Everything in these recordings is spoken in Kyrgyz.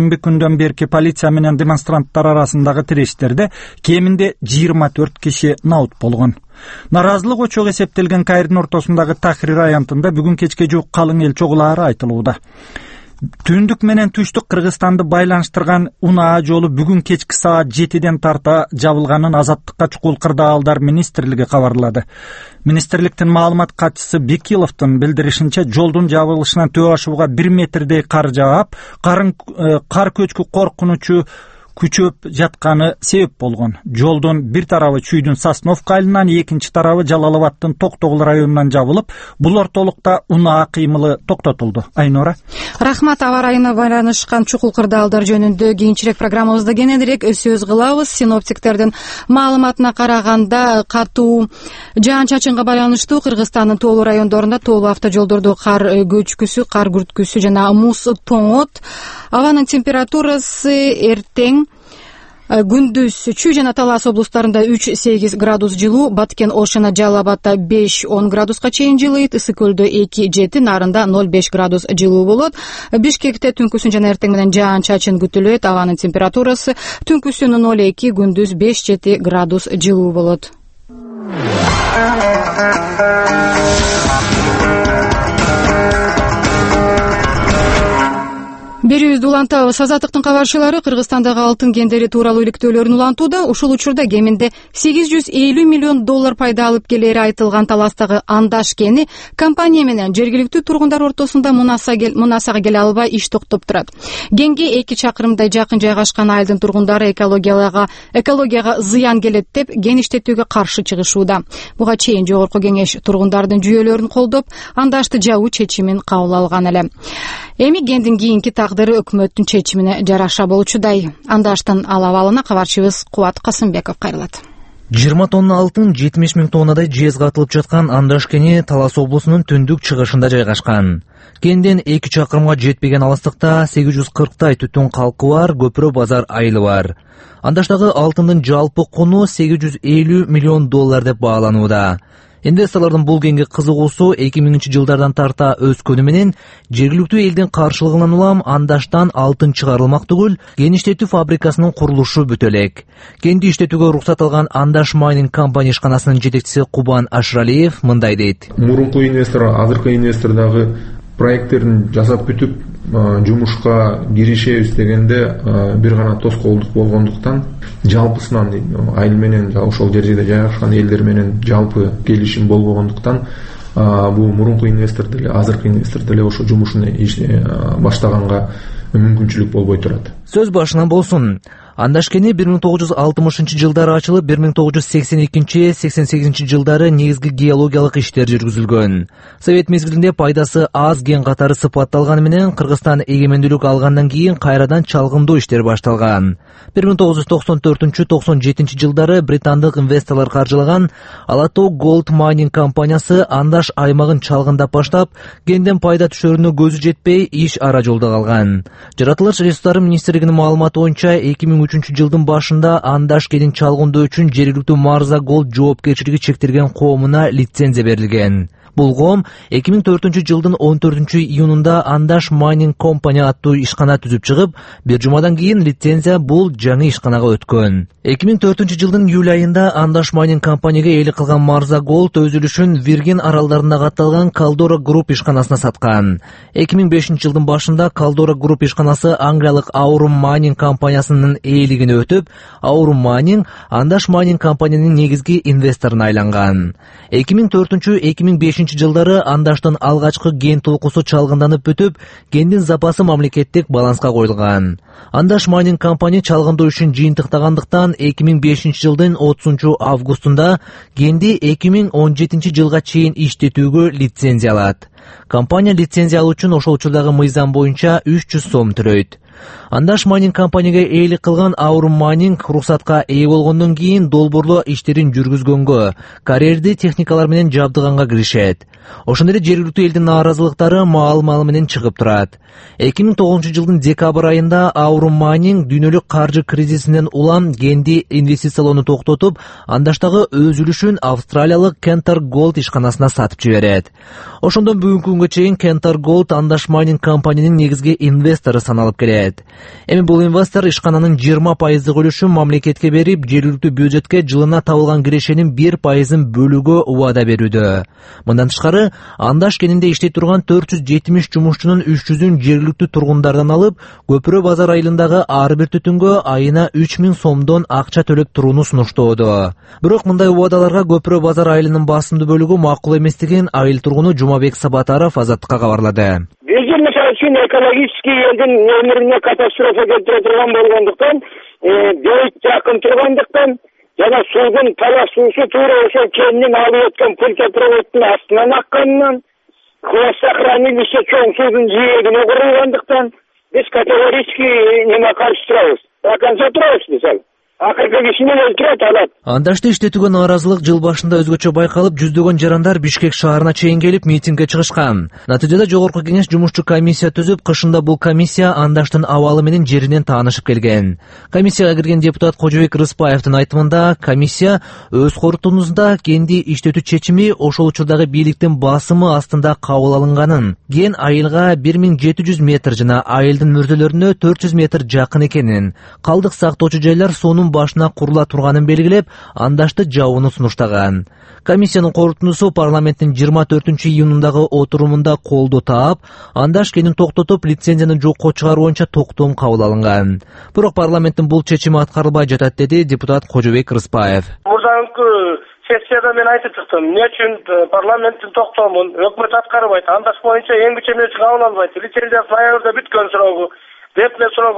жекшемби күндөн берки полиция менен демонстранттар арасындагы тирештерде кеминде 24 киши наут болгон. Наразылык очогу эсептелген Каирдин ортосундагы Тахрир аянтында бүгүн кечке жуук калың эл чогулаары айтылууда. Түндүк менен түштүк Кыргызстанды байланыштырган унаа жолу бүгүн кечки саат 7ден тарта жабылганын Азаттыкка чукул кырдаалдар министрлиги кабарлады. Министрликтин маалымат катчысы Бекиловдун билдиришинче, жолдун жабылышынан төө ашууга 1 метрдей кар жаап, кар көчкү коркунучу күчөп жатканы себеп болгон. Жолдун бир тарабы Чүйдүн Сосновка айылынан, экинчи тарабы Жалал Абадтын Токтогул районунан жабылып, бул ортолукта унаа кыймылы токтотулду. Айнора. Рахмат. Аба ырайына байланышкан чукул кырдаалдар жөнүндө кийинчерээк программабызда кененирээк сөз кылабыз. Синоптиктердин маалыматына караганда, катуу жаан-чачынга байланыштуу Кыргызстандын тоолуу райондорунда тоолуу автожолдорду кар көчкүсү, кар күрткүсү жана муз тоңот. Абанын температурасы эртең күндүз Чүй жана Талас облустарында 3-8 градус жылуу, Баткен, Ошона, Жалал Абадта 5-10 градуска чейин жылыйт, Ысык көлдө 2-7, Нарында 0-5 градус жылуу болот. Бишкекте түнкүсүн жана эртең менен жаан-чачын күтүлөт. Абанын температурасы түнкүсүн 0-2, күндүз 5-7 градус жылуу болот. Берүүбүздү улантабыз. Азаттыктын кабарчылары Кыргызстандагы алтын кендери тууралуу иликтөөлөрүн улантууда. Ушул учурда кеминде $850 миллион пайда алып келери айтылган Таластагы Андаш кени компания менен жергиликтүү тургундар ортосунда мунасага келе албай иш токтоп турат. Кенге 2 чакырымдай жакын жайгашкан айылдын тургундары экологияга зыян келет деп кен иштетүүгө каршы чыгышууда. Буга чейин жогорку кеңеш тургундардын жүйөлөрүн колдоп, Андашты жабуу чечимин кабыл алган эле. Эми кендин кийинки тагдыры өкмөттүн чечимине жараша болчудай. Андаштын ал абалына кабарчыбыз Кубат Касымбеков кайрылат. 20 тонна алтын 70 000 тоннадай жезге атылып жаткан Андаш кени Талас облусунун түндүк чыгышында жайгашкан. Кенден 2 чакырымга жетпеген алыстыкта 840 түтүн калкы бар Көпүрө базар айылы бар. Андаштагы алтындын жалпы куну $850 миллион деп бааланууда. Инвесторлордун бул кенге кызыгуусу 2000-жылдардан тарта өскөнү менен жергиликтүү элдин каршылыгынан улам Андаштан алтын чыгарылмак түгүл, кен иштетүү фабрикасынын курулушу бүтө элек. Кенди иштетүүгө уруксат алган Андаш Майнинг компания ишканасынын жетекчиси Кубан Ашралиев мындай дейт. Мурунку инвестор, азыркы инвестор дагы проекттерин жасап бүтүп, жумушка киришебиз дегенде бир гана тоскоолдук болгондуктан, жалпысынан айыл менен ошол жерде жайгашкан элдер менен жалпы келишим болбогондуктан, бул мурунку инвестор деле, азыркы инвестор деле ошо жумушун баштаганга мүмкүнчүлүк болбой турат. Сөз башынан болсун. Андаш кени 1960-жылдары ачылып, 1982-88 жылдары негизги геологиялык иштер жүргүзүлгөн. Совет мезгилинде пайдасы аз кен катары сыпатталганы менен Кыргызстан эгемендүүлүк алгандан кийин кайрадан чалгындоо иштери башталган. 1994-97 жылдары британдык инвесторлор каржылаган Алатоо Gold Mining компаниясы Андаш аймагын чалгындап баштап, кенден пайда түшөрүнө көзү жетпей, иш ара жолдо калган. Жаратылыш ресурстары министрлигинин маалыматы боюнча 2003-жылдын башында Андаш кенин чалгындоо үчүн жергиликтүү Марза Gold жоопкерчилиги чектелген коомуна лицензия берилген. Бул коом 2004-жылдын 14-июнунда Андаш Майнинг компания аттуу ишкана түзүп чыгып, бир жумадан кийин лицензия бул жаңы ишканага өткөн. 2004-жылдын июль айында Андаш Майнинг компанияга ээлик кылган Марза Gold өз үлүшүн Виргин аралдарында катталган Калдора Групп ишканасына саткан. 2005-жылдын башында Калдора Групп ишканасы англиялык Aurum Mining компаниясынын ээлигине өтүп, Aurum Mining Андаш Майнинг компаниянын негизги инвесторуна айланган. 2004-2005 жылдары Андаштын алгачкы кен толкусу чалгынданып бүтүп, кендин запасы мамлекеттик баланска коюлган. Андаш Майнинг компания чалгындоо үчүн жыйынтыктагандыктан 2005 жылдын 30 августунда кенди 2017 жылга чейин иштетүүгө лицензия алат. Компания лицензия алуу үчүн ошол учурдагы мыйзам боюнча 300 сом төлөйт. Андаш Майнинг компанияга ээлик кылган Aurum Mining уруксатка ээ болгондон кийин долбоорлоо иштерин жүргүзгөнгө, карьерди техникалар менен жабдыганга киришет. Ошондой эле жергиликтүү элдин нааразылыктары маал-маалы менен чыгып турат. 2009-жылдын декабрь айында Aurum Mining дүйнөлүк каржы кризисинен улам кенди инвестициялоону токтотуп, Андаштагы өз үлүшүн австралиялык Cantor Gold ишканасына сатып жиберет. Ошондон бүгүнкү күнгө чейин Kentar Gold Андаш Майнинг компаниянын негизги инвестору саналып келет. Эми бул инвестор ишкананын 20% үлүшүн мамлекетке берип, жергиликтүү бюджетке жылына табылган кирешенин 1% бөлүүгө убада берүүдө. Мындан тышкары, Андаш кенинде иштей турган 470 жумушчунун 300-ün жергиликтүү тургундардан алып, Көпүрө базар айылындагы ар бир түтүнгө айына 3000 сомдон акча төлөп турууну сунуштоодо. Бирок мындай убадаларга Көпүрө базар айылынын басымдуу бөлүгү макул эместигин айыл тургуну Жумабек Сабатаров Азаттыкка кабарлады. Бизде мисалы үчүн экологический элдин өмүрүнө катастрофа келтире турган болгондуктан, бейт жакын тургандыктан жана суудун талаш суусу туура ошол кенинин алып өткөн пультопроводдун астынан акканынан, хвостохранилище чоң суудун жээгине курулгандыктан биз категорически каршы турабыз. До конца турабыз мисалы. Акыркы кишини өлтүрөт алат. Андашты иштетүүгө нааразылык жыл башында өзгөчө байкалып, жүздөгөн жарандар Бишкек шаарына чейин келип митингге чыгышкан. Натыйжада жогорку кеңеш жумушчу комиссия түзүп, кышында бул комиссия Андаштын абалы менен жеринен таанышып келген. Комиссияга кирген депутат Кожобек Рыспаевдин айтымында, комиссия өз корутундусунда кенди иштетүү чечими ошол учурдагы бийликтин басымы астында кабыл алынганын, кен айылга 1700 метр жана айылдын мүрдөлөрүнө 400 метр жакын экенин, калдык сактоочу жайлар сонун башына курула турганын белгилеп, Андашты жабууну сунуштаган. Комиссиянын корутундусу парламенттин 24-июнундагы отурумунда колдоо таап, Андаш кенин токтотуп, лицензияны жокко чыгаруу боюнча токтом кабыл алынган. Бирок парламенттин бул чечими аткарылбай жатат, деди депутат Кожобек Рыспаев. Мурдагы сессияда мен айтып чыктым, эмне үчүн парламенттин токтомун өкмөт аткарбайт, Андаш боюнча эң күчөмө кабыл албайт, лицензия ноябрда бүткөн суроо деп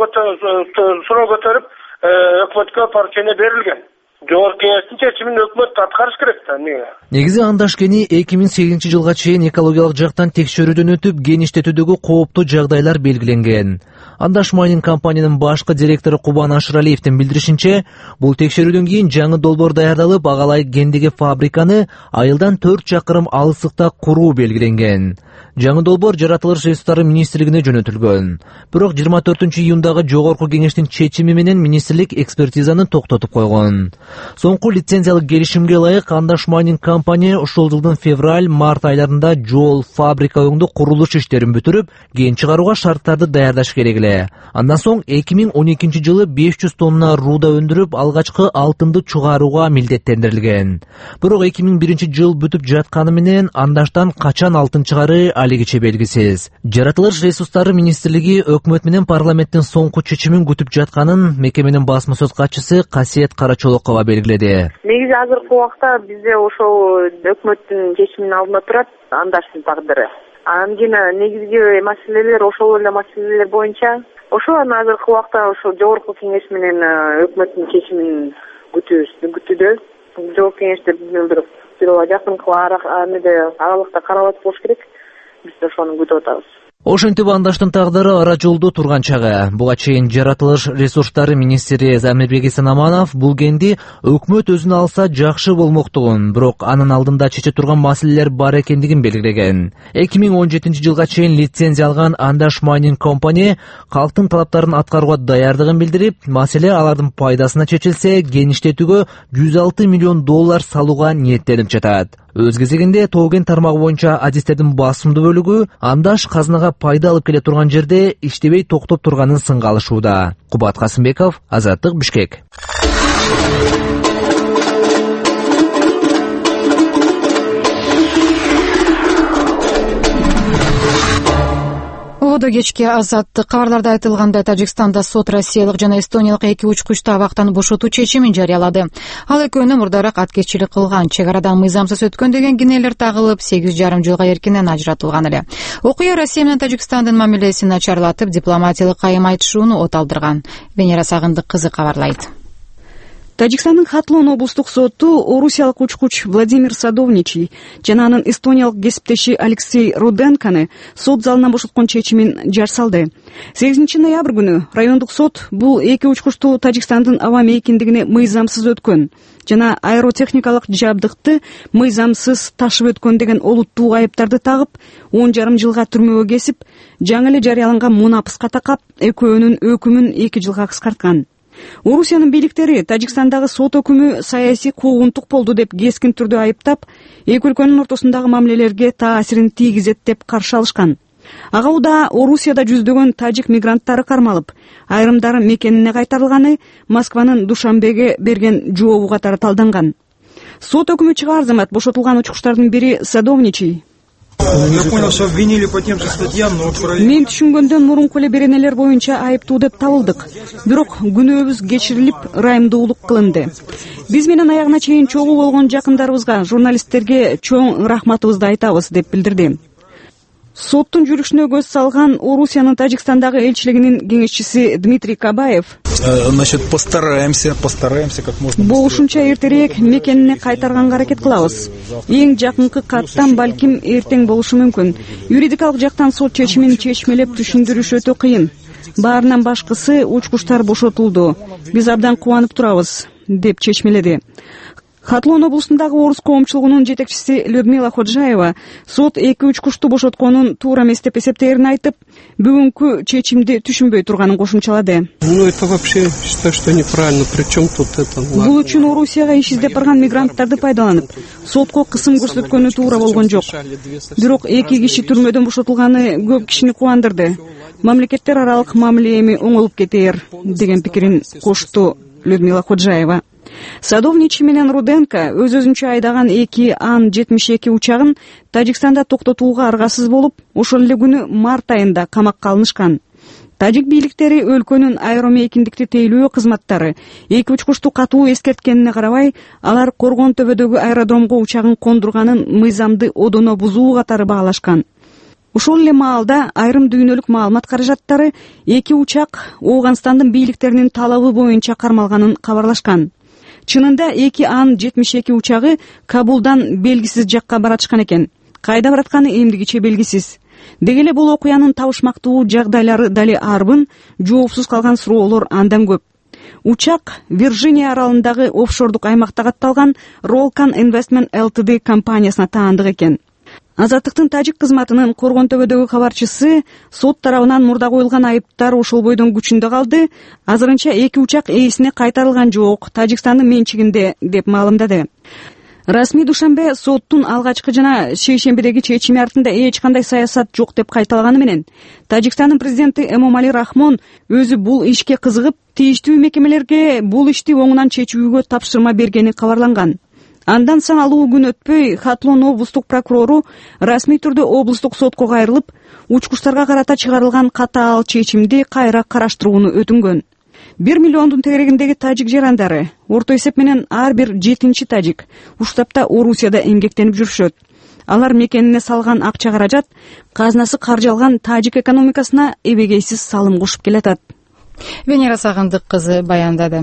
суроо көтөрүп өкмөткө поручение берилген. Жогорку кеңештин чечимин өкмөт аткарыш керек да. Негизи Андаш кени 2008 жылга чейин экологиялык жактан текшерүүдөн өтүп, кен иштетүүдөгү кооптуу жагдайлар белгиленген. Андаш Майнинг компаниянын башкы директору Кубан Ашыралиевдин билдиришинче, бул текшерүүдөн кийин жаңы долбоор даярдалып, агалай кендеги фабриканы айылдан 4 чакырым алыстыкта куруу белгиленген. Жаңы долбоор жаратылыш ресурстары министрлигине жөнөтүлгөн. Бирок 24-июндагы жогорку кеңештин чечими менен министрлик экспертизаны токтотуп койгон. Соңку лицензиялык келишимге ылайык Андаш Майнинг компания ушул жылдын февраль-март айларында жол, фабрика өңдүү курулуш иштерин бүтүрүп, кен чыгарууга шарттарды даярдаш керек эле. Андан соң 2012 жылы 500 тонна руда өндүрүп, алгачкы алтынды чыгарууга милдеттендирилген. Бирок 2001 жыл бүтүп жатканы менен Андаштан качан алтын чыгары алигиче белгисиз. Жаратылыш ресурстары министрлиги өкмөт менен парламенттин соңку чечимин күтүп жатканын мекеменин басма сөз катчысы Касиет Карачолокова белгиледи. Негизи азыркы убакта бизде ошол өкмөттүн чечиминин алдында турат Андаштын тагдыры. Анан кийин негизги маселелер ошол эле маселелер боюнча ошол азыркы убакта ошол жогорку кеңеш менен өкмөттүн чечимин күтүүдө. Жогорку кеңеште жакынкы аралыкта каралат болуш керек. Биз ошону күтүп атабыз. Ошентип Андаштын тагдыры ара жолдо турган чагы. Буга чейин жаратылыш ресурстары министри Замирбек Исенаманов бул кенди өкмөт өзүнө алса жакшы болмоктугун, бирок анын алдында чече турган маселелер бар экендигин белгилеген. 2017 жылга чейин лицензия алган Андаш Майнинг компания калктын талаптарын аткарууга даярдыгын билдирип, маселе алардын пайдасына чечилсе, кен иштетүүгө $106 миллион салууга ниеттенип жатат. Өз кезегинде Тоо-кен тармагы боюнча адистердин басымдуу бөлүгү Андаш казынага пайда алып келе турган жерде иштебей токтоп турганын сынга алышууда. Кубат Касымбеков, Азаттык, Бишкек. Ободо кечки Азаттык. Кабарларда айтылгандай, Тажикстанда сот россиялык жана эстониялык эки учкучту абактан бошотуу чечимин жарыялады. Ал экөөнү мурдараак аткезчилик кылган, чек арадан мыйзамсыз өткөн деген кинелер тагылып, 8,5 жылга эркинен ажыратылган эле. Окуя Россия менен Тажикстандын мамилесин начарлатып, дипломатиялык кайым айтышууну оталдырган. Венера Сагындык кызы кабарлайт. Тажикстандын Хатлон облустук соту орусиялык учкуч Владимир Садовничий жана анын эстониялык кесиптеши Алексей Руденканы сот залынан бошоткон чечимин жар салды. 8 ноябрь күнү райондук сот бул эки учкучту Тажикстандын аба мейкиндигине мыйзамсыз өткөн жана аэротехникалык жабдыкты мыйзамсыз ташып өткөн деген олуттуу айыптарды тагып, 10,5 жылга түрмөгө кесип, жаңы эле жарыяланган мунапыска такап, экөөнүн өкүмүн 2 жылга кыскарткан. Орусиянын бийликтери Тажикстандагы сот өкүмү саясий куугунтук болду деп кескин түрдө айыптап, эки өлкөнүн ортосундагы мамилелерге таасирин тийгизет деп каршы алышкан. Ага учурда Орусияда жүздөгөн тажик мигранттары кармалып, айрымдары мекенине кайтарылганы Москванын Душанбеге берген жообу катары талданган. Сот өкүмү чыгаар замат бошотулган учкучтардын бири Садовничий. Мен түшүнгөндөн мурунку эле беренелер боюнча айыптуу деп табылдык. Бирок күнөөбүз кечирилип, ырайымдуулук кылынды. Биз менен аягына чейин чогуу болгон жакындарыбызга, журналисттерге чоң рахматыбызды айтабыз деп билдирди. Соттун жүрүшүнө көз салган Орусиянын Тажикстандагы элчилигинин кеңешчиси Дмитрий Кабаев постараемся как можно болушунча эртерээк мекенине кайтарганга аракет кылабыз. Эң жакынкы каттан балким эртең болушу мүмкүн. Юридикалык жактан сот чечимин чечмелеп түшүндүрүш өтө кыйын. Баарынан башкысы учкучтар бошотулду. Биз абдан кубанып турабыз деп чечмеледи. Хатлон облусундагы орус коомчулугунун жетекчиси Людмила Ходжаева сот эки учкучту бошотконун туура эмес деп эсептээрин айтып, бүгүнкү чечимди түшүнбөй турганын кошумчалады. Это вообще считаю, что неправильно. Причем тут это? Бул үчүн Орусияга иш издеп барган мигранттарды пайдаланып, сотко кысым көрсөткөнү туура болгон жок. Бирок эки киши түрмөдөн бошотулганы көп кишини кубандырды. Мамлекеттер аралык мамиле эми оңолуп кетээр деген пикирин кошту Людмила Ходжаева. Садовничий менен Руденко өз-өзүнчө айдаган эки Ан-72 учагын Тажикстанда токтотууга аргасыз болуп, ошол эле күнү март айында камакка алынышкан. Тажик бийликтери өлкөнүн аэромейкиндикти тейлөө кызматтары эки учкучту катуу эскерткенине карабай, алар Коргон төбөдөгү аэродромго учагын кондурганын мыйзамды одоно бузуу катары баалашкан. Ошол эле маалда айрым дүйнөлүк маалымат каражаттары эки учак Ооганстандын бийликтеринин талабы боюнча кармалганын кабарлашкан. Чынында эки Ан-72 учагы Кабулдан белгисиз жакка баратышкан экен. Кайда баратканы эмдигиче белгисиз. Деги эле бул окуянын табышмактуу жагдайлары дали арбын, жоопсуз калган суроолор андан көп. Учак Вирджиния аралындагы офшордук аймакта катталган Rolkan Investment Ltd компаниясына таандык экен. Азаттыктын тажик кызматынын Коргон төбөдөгү кабарчысы сот тарабынан мурда коюлган айыптар ошол бойдон күчүндө калды. Азырынча эки учак ээсине кайтарылган жок, Тажикстандын менчигинде деп маалымдады. Расмий Душанбе соттун алгачкы жана шейшембидеги чечими артында эч кандай саясат жок деп кайталаганы менен, Тажикстандын президенти Эмомали Рахмон өзү бул ишке кызыгып, тийиштүү мекемелерге бул ишти оңунан чечүүгө тапшырма бергени кабарланган. Андан саналуу күн өтпөй Хатлон облустук прокурору расмий түрдө облустук сотко кайрылып, учкучтарга карата чыгарылган катаал чечимди кайра караштырууну өтүнгөн. 1 миллиондун тегерегиндеги тажик жарандары, орто эсеп менен ар бир 7-чи тажик уштапта Орусияда эмгектенип жүрүшөт. Алар мекенине салган акча каражат казынасы каржы алган тажик экономикасына эбегейсиз салым кошуп келатат. Венера Сагындык кызы баяндады.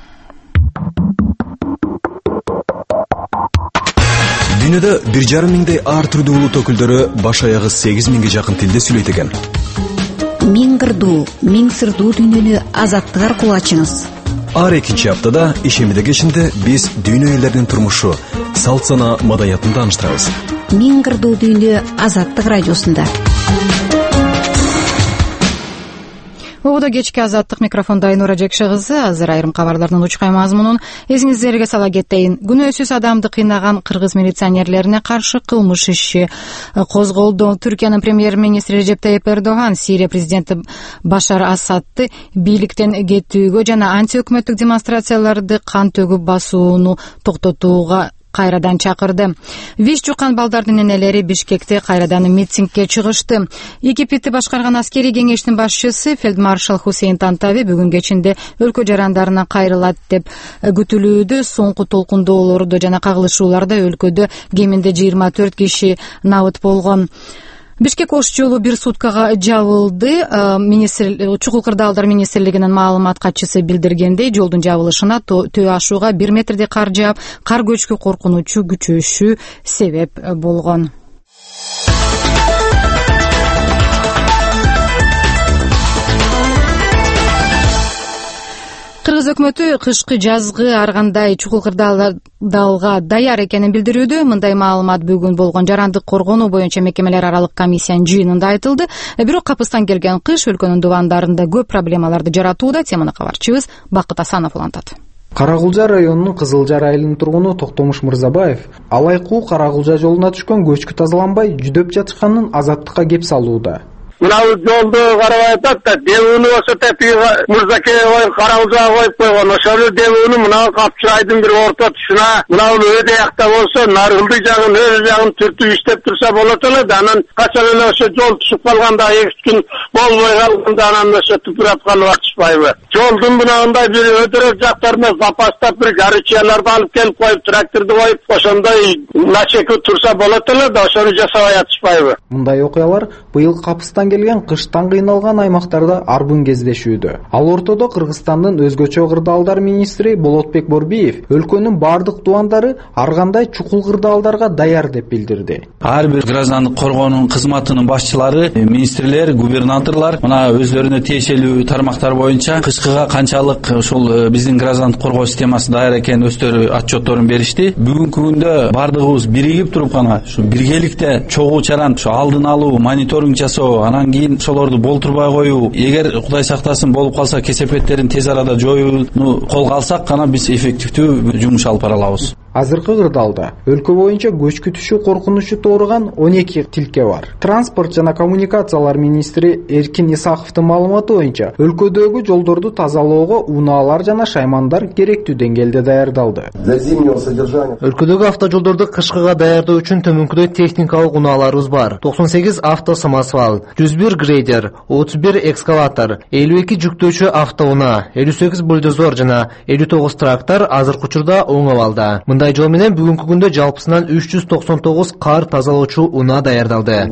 Дүйнөдө 1,5 миңдей ар түрдүү улут өкүлдөрү баш аягы 8 миңге жакын тилде сүйлөйт экен. Миң кырдуу, миң сырдуу дүйнөнү азаттык аркылуу ачыңыз. Ар экинчи аптада ишембиде кечинде биз дүйнө элдеринин турмушу, салт сана, маданиятын тааныштырабыз. Миң кырдуу дүйнө азаттык радиосунда. Убуда кечки азаттык микрофондо Айнура Жекше кызы. Азыр айрым кабарлардын учкай мазмунун эсиңиздерге сала кетейин. Күнөөсүз адамды кыйнаган кыргыз милиционерлерине каршы кылмыш иши козголду. Түркиянын премьер-министри Режеп Тайип Эрдоган Сирия президенти Башар Асадты бийликтен кетүүгө жана антиөкмөттүк демонстрацияларды кан төгүп басууну токтотууга кайрадан чакырды. ВИЧ жуккан балдардын энелери Бишкекте кайрадан митингге чыгышты. ИГИЛди башкарган аскерий кеңештин башчысы фельдмаршал Хусейн Тантави бүгүн кечинде өлкө жарандарына кайрылат деп күтүлүүдө. Соңку толкундоолордо жана кагылышууларда өлкөдө кеминде 24 киши набыт болгон. Бишкек ош жолу бир суткага жабылды. Чукул кырдаалдар министрлигинин маалымат катчысы билдиргендей, жолдун жабылышына төө ашууга 1 метрдей кар жаап, кар көчкү коркунучу күчөшү себеп болгон. Кыргыз өкмөтү кышкы жазгы ар кандай чукул кырдаалга даяр экенин билдирүүдө. Мындай маалымат бүгүн болгон жарандык коргонуу боюнча мекемелер аралык комиссиянын жыйынында айтылды. Бирок капыстан келген кыш өлкөнүн дубандарында көп проблемаларды жаратууда. Теманы кабарчыбыз Бакыт Асанов улантат. Карагулжа районунун Кызылжар айылынын тургуну Токтомуш Мырзабаев Алайкуу Карагулжа жолуна түшкөн көчкү тазаланбай жүдөп жатышканын Азаттыкка кеп салууда. Мынау жолду карабай атат да, дебүүнү ошо тепиге Мырзакеге коюп Карагулжага коюп койгон. Ошол дебүүнү мынау Капчырайдын бир орто тұшына, мынау өйдө жакта болсо, Наргылды жагын, өз жагын түртүп иштеп турса болот эле да. Анан качан эле ошо жол түшүп калганда, 2 күн болбой калганда, анан ошо түпүрөткөн акчпайбы. Жолдун мынагындай бир өтөрөк жактарына запастап бир гарычияларды алып келип коюп, тракторду коюп, ошондой начеки турса болот эле да, ошону жасабай атышпайбы. Мындай окуялар быйыл Капыстан келген кыштан кыйналган аймактарда арбын кездешүүдө. Ал ортодо Кыргызстандын өзгөчө кырдаалдар министри Болотбек Борбиев өлкөнүн бардык дубандары ар кандай чукул кырдаалдарга даяр деп билдирди. Ар бир граждандык коргоонун кызматынын башчылары, министрлер, губернаторлор мына өздөрүнө тиешелүү тармактар боюнча кышкыга канчалык ушул биздин граждандык коргоо системасы даяр экенин өздөрү отчетторун беришти. Бүгүнкү күндө бардыгыбыз биригип туруп гана ушу биргеликте чогуу чаран ушу алдын алуу, мониторинг жасоо, анан кийин ошолорду болтурбай коюу, эгер Кудай сактасын болуп калса кесепеттерин тез арада жоюуну колго алсак гана биз эффективдүү жумуш алып бара алабыз. Азыркы кырдаалда өлкө боюнча көчкү түшүү коркунучу тууруган 12 тилке бар. Транспорт жана коммуникациялар министри Эркин Исаховдун маалыматы боюнча өлкөдөгү жолдорду тазалоого унаалар жана шаймандар керектүү деңгээлде даярдалды. Өлкөдөгү автожолдорду кышкыга даярдоо үчүн төмөнкүдөй техникалык унааларыбыз бар. 98 автосамосвал, 101 грейдер, 31 экскаватор, 52 жүктөөчү автоунаа, 58 бульдозер жана 59 трактор азыркы учурда оң абалда. Мындай жол менен бүгүнкү күндө жалпысынан 399 кар тазалоочу унаа даярдалды.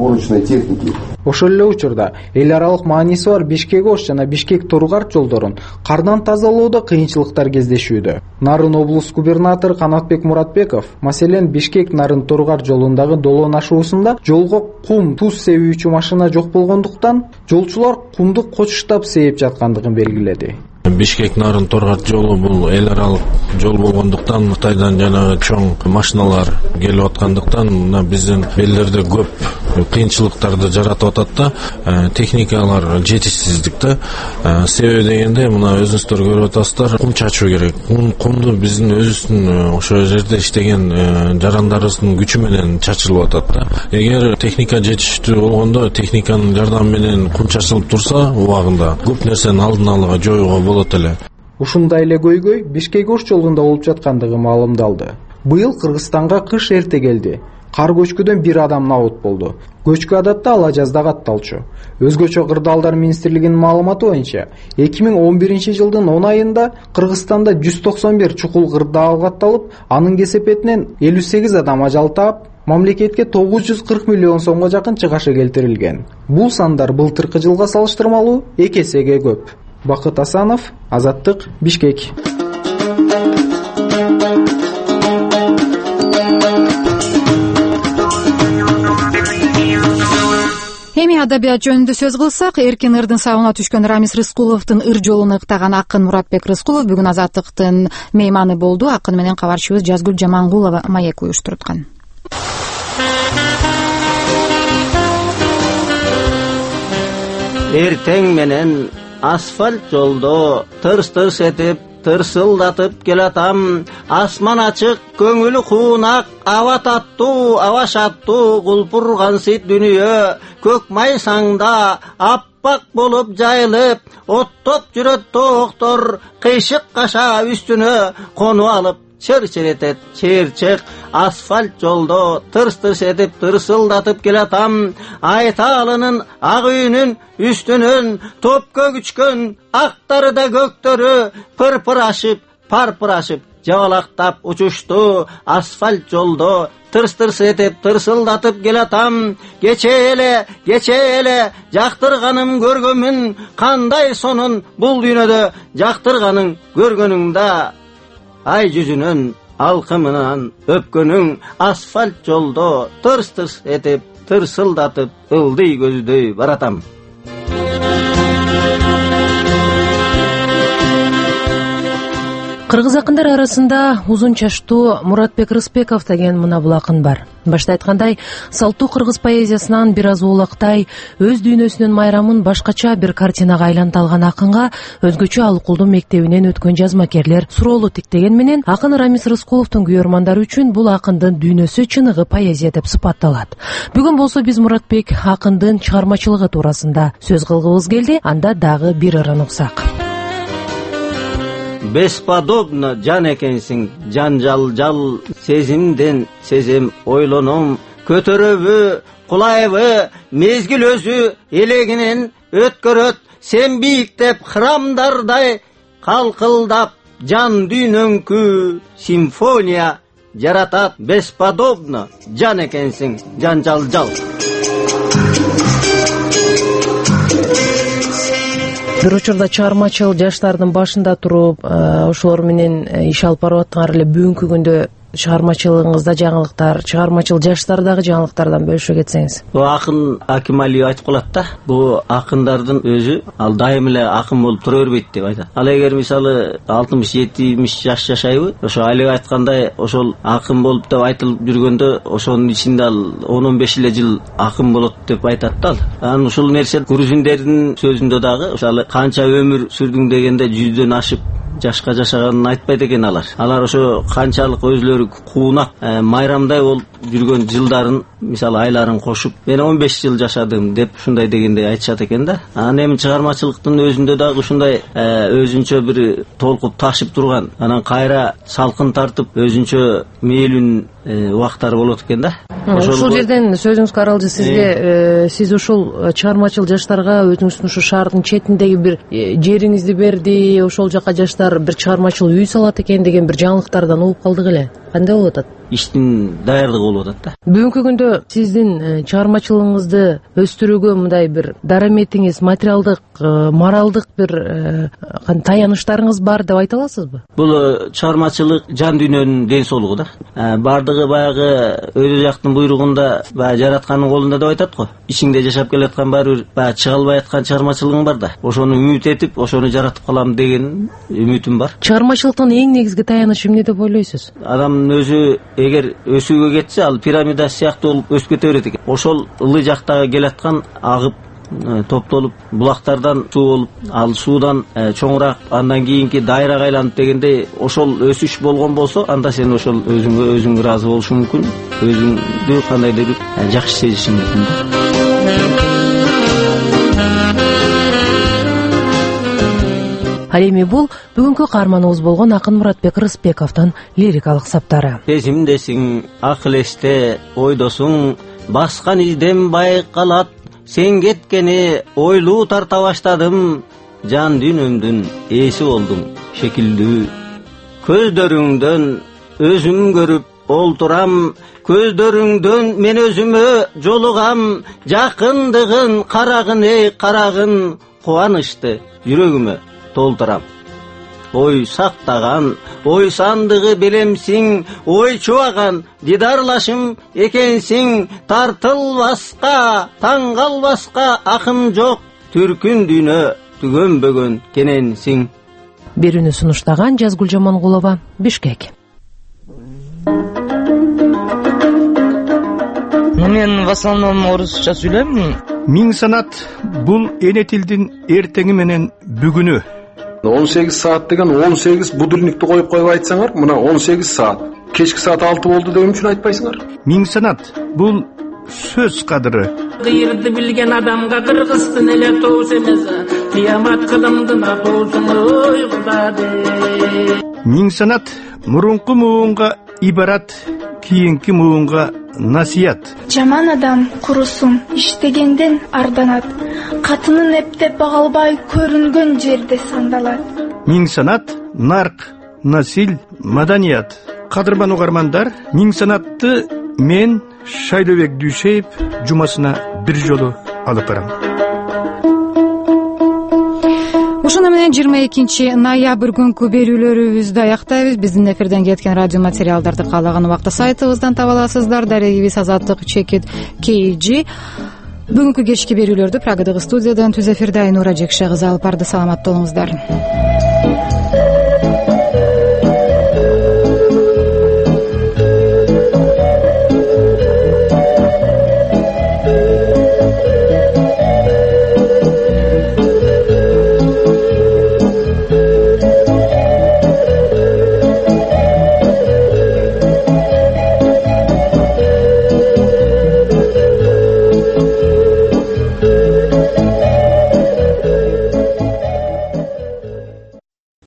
Ошол эле учурда эл аралык мааниси бар Бишкек-Ош жана Бишкек-Туругарт жолдорун кардан тазалоодо кыйынчылыктар кездешүүдө. Нарын облус губернатору Канатбек Муратбеков, маселен Бишкек-Нарын-Туругарт жолундагы долоон ашуусунда жолго кум, туз себүүчү машина жок болгондуктан жолчулар кумду кочуштап сээп жаткандыгын белгиледи. Бишкек-Нарын-Туругарт жолу бул эл аралык жол болгондуктан Кытайдан жана чоң машиналар келип аткандыктан мына биздин элдерде көп кыйынчылыктарды жаратып атат да, техникалар жетишсиздик да. Себеби дегенде мына өзүңүздөр көрүп атасыздар, кум чачуу керек. Кумду биздин өзүбүздүн ошол жерде иштеген жарандарыбыздын күчү менен чачылып атат да. Эгер техника жетиштүү болгондо, техниканын жардамы менен кум чачылып турса, убагында көп нерсени алдын ала жоюуга болот эле. Ушундай эле көйгөй Бишкек-Ош жолунда болуп жаткандыгы маалымдалды. Быйыл Кыргызстанга кыш эрте келди. Кар көчкүдөн 1 адам набыт болду. Көчкү адатта ала жазда катталчу. Өзгөчө кырдаалдар министрлигинин маалыматы боюнча 2011-жылдын 10 айында Кыргызстанда 191 чукул кырдаал катталып, анын кесепетинен 58 адам ажал таап, мамлекетке 940 миллион сомго жакын чыгашы келтирилген. Бул сандар былтыркы жылга салыштырмалуу 2 эсеге көп. Бакыт Асанов, Азаттык, Бишкек. Эми адабият жөнүндө сөз кылсак, эркин ырдын сабына түшкөн Рамис Рыскуловдун ыр жолун ыктаган акын Муратбек Рыскулов бүгүн Азаттыктын мейманы болду. Акын менен кабарчыбыз Жазгүл Жамангулова маек уюштуруткан. Эртең менен асфальт жолдо тырс-тырс этип, тырсылдатып келатам. Асман ачык, көңүлү куунак, аба таттуу, аба шаттуу, кулпурган сит дүнүйө. Көк майсаңда аппак болуп жайылып, оттоп жүрөт тооктор, кыйшык каша үстүнө конуп алып чыр-чыр чыйырчык. Асфальт жолдо тырс-тырс этип, тырсылдатып келатам. Айталынын ак үйүнүн үстүнөн топко күчкөн актары да көктөрү пырпырашып, парпырашып, жабалактап учушту. Асфальт жолдо тырс-тырс этип, тырсылдатып келатам. Кече эле жактырганым көргөмүн, кандай сонун бул дүйнөдө жактырганың көргөнүңда. Ай жүзүнөн алкымынан өпкөнүң. Асфальт жолдо тырс-тырс этип, тырсылдатып ылдый көздөй баратам. Кыргыз акындар арасында узун чачтуу Муратбек Рыспеков деген мына бул акын бар. Башта айткандай, салттуу кыргыз поэзиясынан бир аз улактай өз дүйнөсүнүн майрамын башкача бир картинага айлантып алган акынга өзгөчө Алыкулдун мектебинен өткөн жазмакерлер суроолу тиктеген менен акын Рамис Рыскуловдун күйөрмандары үчүн бул акындын дүйнөсү чыныгы поэзия деп сыпатталат. Бүгүн болсо биз Муратбек акындын чыгармачылыгы туурасында сөз кылгыбыз келди. Анда дагы бир ырын уксак. Бесподобно жан экенсиң, жанжал сезимден сезем ойлоном, көтөрөбү, кулайбы, мезгил өзү элегинен өткөрөт, сен бийиктеп храмдардай калкылдап, жан дүйнөңкү симфония жаратат. Бесподобно жан экенсиң, жанжал. Бир учурда чыгармачыл жаштардын башында туруп, ошолор менен иш алып барып аттыңар эле. Бүгүнкү күндө чыгармачылыгыңызда жаңылыктар, чыгармачыл жаштардагы жаңылыктардан бөлүшө кетсеңиз. Бул акын Аким Алиев айтып калат да, бул акындардын өзү ал дайым эле акын болуп тура бербейт деп айтат. Ал эгер мисалы 60-70 жаш жашайбы, ошо Алиев айткандай ошол акын болуп деп айтылып жүргөндө, ошонун ичинде ал 10-15 эле жыл акын болот деп айтат да. Анан ушул нерсе грузиндердин сөзүндө дагы ошол канча өмүр сүрдүң дегенде 100дөн ашып жашка жашаганын айтпайт экен алар. Алар ошо канчалык өзлөрү куунак, майрамдай болуп жүргөн жылдарын, мисалы айларын кошуп, мен 15 жыл жашадым деп ушундай дегенде айтышат экен да. Анан эми чыгармачылыктын өзүндө дагы ушундай өзүнчө бир толкуп ташып турган, анан кайра салкын тартып өзүнчө мээлүүн убактары болот экен да. Ушул жерден сөзүңүз каралды сизге. Сиз ушул чыгармачыл жаштарга өзүңүздүн ушу шаардын четиндеги бир жериңизди берди, ошол жака жаштар бир чыгармачыл үй салат экен деген бир жаңылыктардан угуп калдык эле. Кандай болуп атат? Иштин даярдыгы болуп атат да. Бүгүнкү күндө сиздин чыгармачылыгыңызды өстүрүүгө мындай бир дараметиңиз, материалдык, моралдык бир таяныштарыңыз бар деп айта аласызбы? Бул чыгармачылык жан дүйнөнүн ден соолугу да. Бардыгы баягы өзү жактын буйругунда, баягы жараткандын колунда деп айтат го. Ичиңде жашап келаткан баары баягы чыга албай аткан чыгармачылыгың бар да. Ошону үмүт этип, ошону жаратып калам деген үмүтүм бар. Чыгармачылыктын эң негизги таянышы эмне деп ойлойсуз? Адамдын өзү эгер өсүүгө кетсе, ал пирамида сыяктуу болуп өсүп кете берет экен. Ошол ылый жактагы келаткан агып топтолуп булактардан суу болуп, ал суудан чоңураак, андан кийинки дайрага айланып дегенде ошол өсүш болгон болсо, анда сен ошол өзүң ыраазы болушуң мүмкүн, өзүңдү кандайдыр жакшы сезишиң мүмкүн. Ал эми бул бүгүнкү каарманыбыз болгон акын Муратбек Рыспековдун лирикалык саптары. Сезимдесиң, акыл эсте, ойдосуң, баскан изден байкалат, сен кеткени ойлуу тарта баштадым, жан дүйнөмдүн ээси болдуң шекилдүү. Көздөрүңдөн өзүм көрүп олтурам, көздөрүңдөн мен өзүмө жолугам, жакындыгын карагын, кубанычты жүрөгүмө толтурам. Ой сактаган, ой сандыгы белемсиң, ой чубаган, дидарлашым экенсиң, тартылбаска, таң калбаска акым жок, түркүн дүйнө түгөнбөгөн кененсиң. Берүүнү сунуштаган Жазгүл Жамангулова, Бишкек. Мен в основном орусча сүйлөйм. Миң санат бул эне тилдин эртеңи менен бүгүнү. 18 саат деген 18 будильникти коюп айтсаңар, мына 18 саат. Кечки саат 6 болду деген үчүн айтпайсыңар. Миң санат бул сөз кадыры. Кыйырды билген адамга кыргызтын эле тоос эмес, кыямат кылымдын атоосун ой кудады. Миң санат мурунку муунга ибарат, кийинки муунга насият. Жаман адам курусун иштегенден арданат, катынын эптеп бага албай көрүнгөн жерде сандалат. Миң санат нарк, насил, маданият. Кадырман угармандар, миң санатты мен Шайлообек Дүйшеев жумасына бир жолу алып барам. Ушуну менен 22 ноябрь күнкү берүүлөрүбүздү аяктайбыз. Биздин эфирден кеткен радио материалдарды каалаган убакта сайтыбыздан таба аласыздар. Дарегибиз Азаттык Чекит KG. Бүгүнкү кечки берүүлөрдү Прагадагы студиядан түз эфирде Айнура Жекше кызы алып барды. Саламатта болуңуздар.